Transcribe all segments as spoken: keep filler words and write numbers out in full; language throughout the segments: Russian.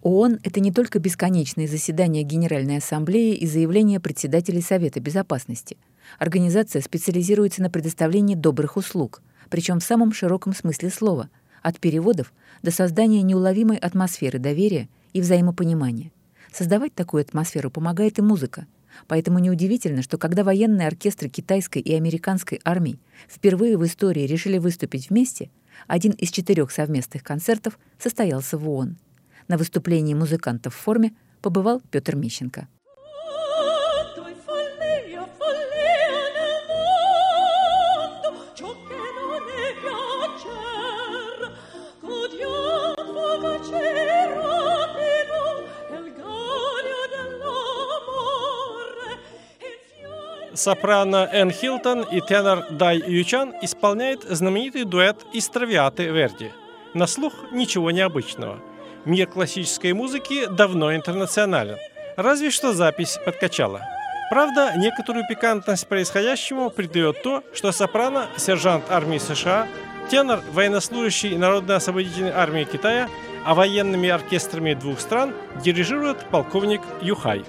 ООН — это не только бесконечные заседания Генеральной Ассамблеи и заявления председателей Совета Безопасности. Организация специализируется на предоставлении добрых услуг, причем в самом широком смысле слова, от переводов до создания неуловимой атмосферы доверия и взаимопонимания. Создавать такую атмосферу помогает и музыка. Поэтому неудивительно, что когда военные оркестры китайской и американской армий впервые в истории решили выступить вместе, один из четырех совместных концертов состоялся в ООН. На выступлении музыкантов в форме побывал Петр Мищенко. Сопрано Энн Хилтон и тенор Дай Ючан исполняет знаменитый дуэт из Травиаты Верди. На слух ничего необычного. Мир классической музыки давно интернационален. Разве что запись подкачала. Правда, некоторую пикантность происходящему придает то, что сопрано – сержант армии США, тенор – военнослужащий Народно-освободительной армии Китая, а военными оркестрами двух стран дирижирует полковник Юхай.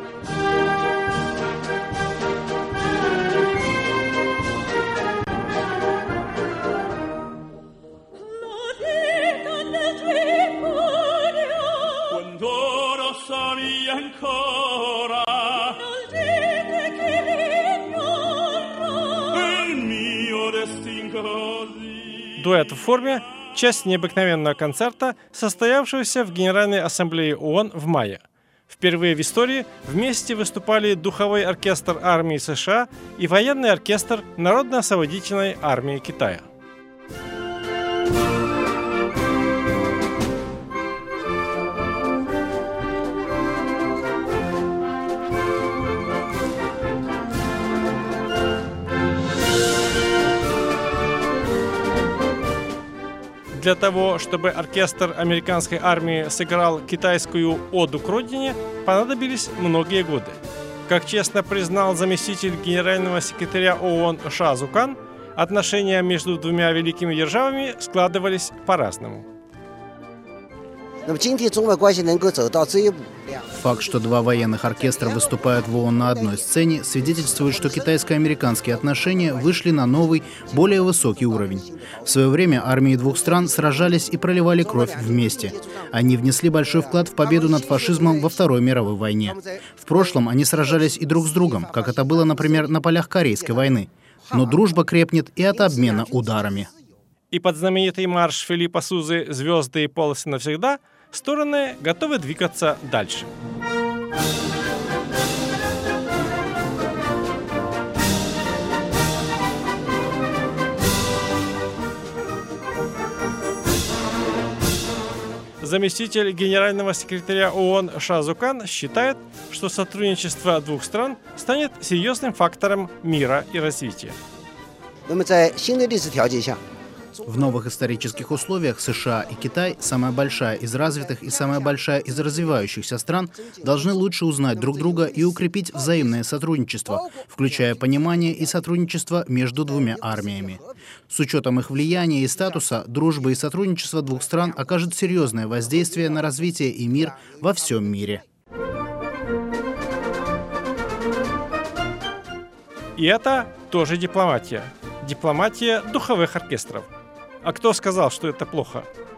Дуэт в форме – часть необыкновенного концерта, состоявшегося в Генеральной Ассамблее ООН в мае. Впервые в истории вместе выступали духовой оркестр армии США и военный оркестр Народно-освободительной армии Китая. Для того, чтобы оркестр американской армии сыграл китайскую оду к родине, понадобились многие годы. Как честно признал заместитель генерального секретаря ООН Ша Зукан, отношения между двумя великими державами складывались по-разному. Факт, что два военных оркестра выступают в ООН на одной сцене, свидетельствует, что китайско-американские отношения вышли на новый, более высокий уровень. В свое время армии двух стран сражались и проливали кровь вместе. Они внесли большой вклад в победу над фашизмом во Второй мировой войне. В прошлом они сражались и друг с другом, как это было, например, на полях Корейской войны. Но дружба крепнет и от обмена ударами. И под знаменитый марш Филиппа Сузы «Звезды и полосы навсегда» стороны готовы двигаться дальше. Заместитель генерального секретаря ООН Ша Зукан считает, что сотрудничество двух стран станет серьезным фактором мира и развития. В новых исторических условиях США и Китай, самая большая из развитых и самая большая из развивающихся стран, должны лучше узнать друг друга и укрепить взаимное сотрудничество, включая понимание и сотрудничество между двумя армиями. С учетом их влияния и статуса, дружба и сотрудничество двух стран окажет серьезное воздействие на развитие и мир во всем мире. И это тоже дипломатия. Дипломатия духовых оркестров. А кто сказал, что это плохо?